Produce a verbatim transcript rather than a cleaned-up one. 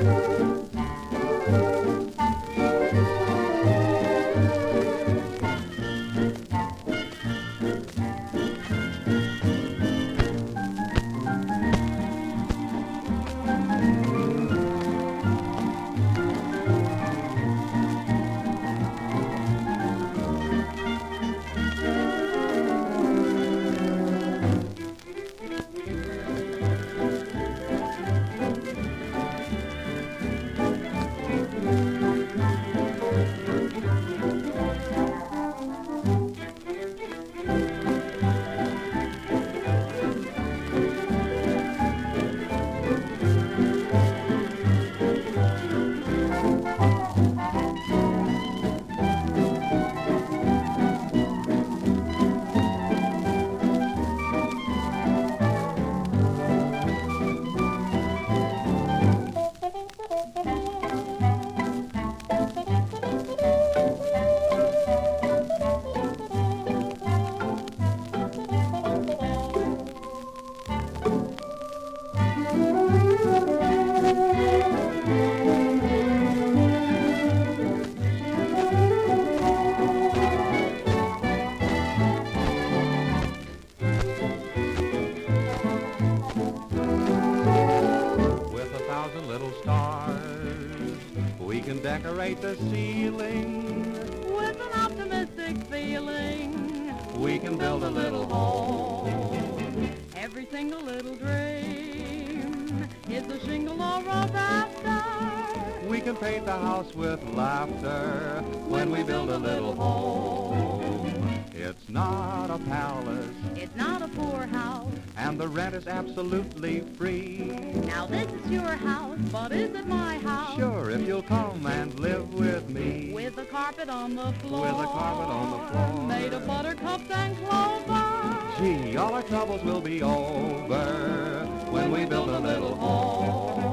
We can decorate the ceiling with an optimistic feeling. We can build a little home. Every single little dream is a shingle or a rafter. We can paint the house with laughter when we build a little home. It's not a palace, it's not a poor house, and the rent is absolutely free. Now this is your house, but is it my house? Sure, if you'll come and live with me. With a carpet on the floor, With a carpet on the floor, made of buttercups and clover. Gee, all our troubles will be over when we build a little home.